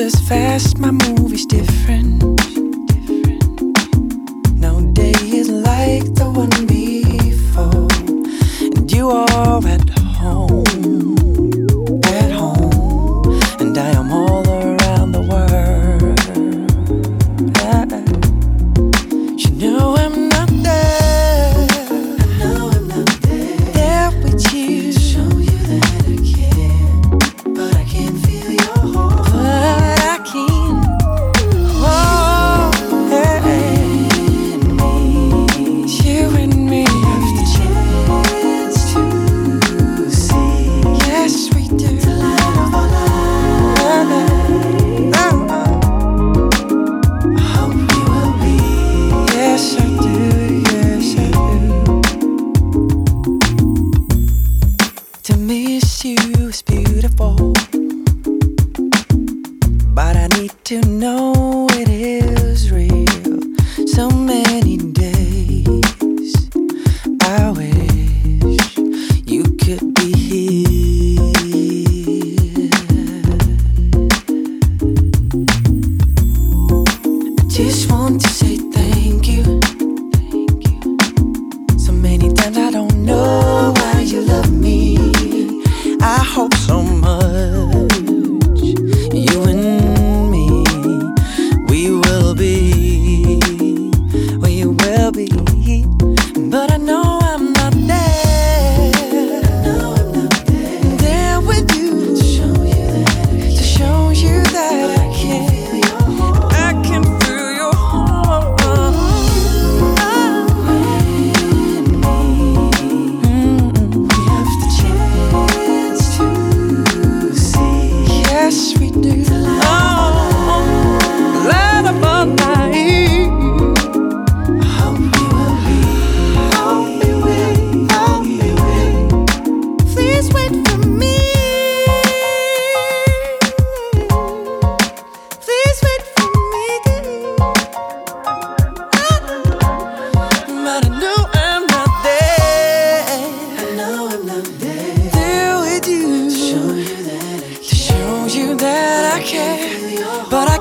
is fast, my movie's different. No day is like the one before. And you are at home, and I am all around the world. You know I'm not there. I know I'm not there with you. Show you that I care, but I can't feel your heart. But I can. Oh, hey. You and me have the chance to see. Yes, we do. The light of our lives. I hope we will be. Yes, I do. Yes, I do. To miss you is beautiful, but I need to know it is real. So many days I wish you could be here. I just want to say thank you. So many times I don't know why you love me. I hope so much. You and me, we will be, but I know I'm not there. There with you, to show you that I can feel your heart. We have the chance to see. Yes, we do. Light up our night. I hope we will be. Please wait for me. Please wait for me. But I know I'm not there. I know I'm not there. There with you. To show you that I care. But I